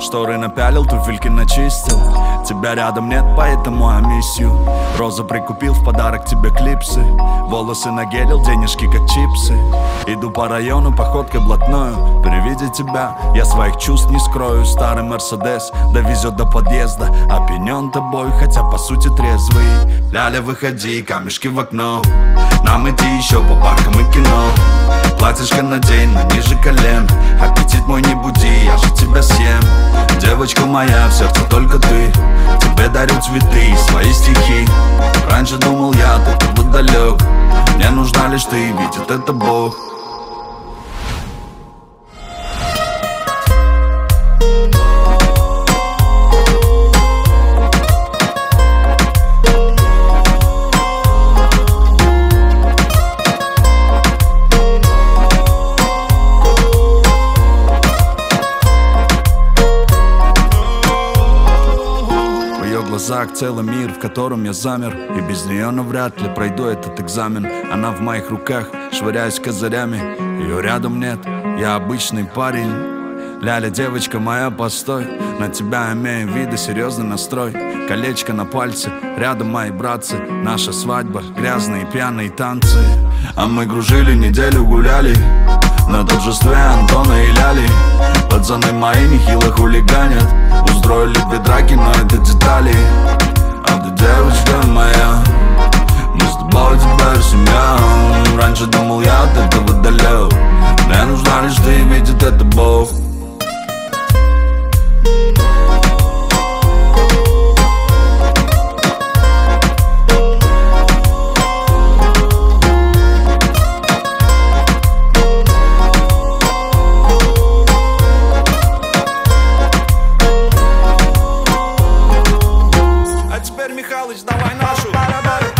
Шторы напялил, туфельки начистил. Тебя рядом нет, поэтому I miss you. Розу прикупил, в подарок тебе клипсы. Волосы нагелил, денежки как чипсы. Иду по району, походкой блатною. При виде тебя я своих чувств не скрою. Старый Мерседес довезет до подъезда. Опьянен тобой, хотя по сути трезвый. Ляля, выходи, камешки в окно. Нам идти еще по паркам и кино. Платьишко надень, но ниже колен. Аппетит мой не буди, я же тебя съем. Девочка моя, в сердце только ты. Тебе дарю цветы и свои стихи. Раньше думал я, ты был далек. Мне нужна лишь ты, видит это Бог. В глазах целый мир, в котором я замер. И без нее навряд ли пройду этот экзамен. Она в моих руках, швыряюсь козырями. Ее рядом нет, я обычный парень. Ляля, девочка моя, постой. На тебя имею виды, серьезный настрой. Колечко на пальце, рядом мои братцы. Наша свадьба, грязные пьяные танцы. А мы кружили, неделю гуляли на торжестве Антона и Ляли. Пацаны мои нехило хулиганят. Устроили две драки, но это детали. А ты девочка моя, мы с тобой теперь семья. Раньше думал я от этого далек. Мне нужна лишь ты, видит это Бог. Михалыч, давай нашу.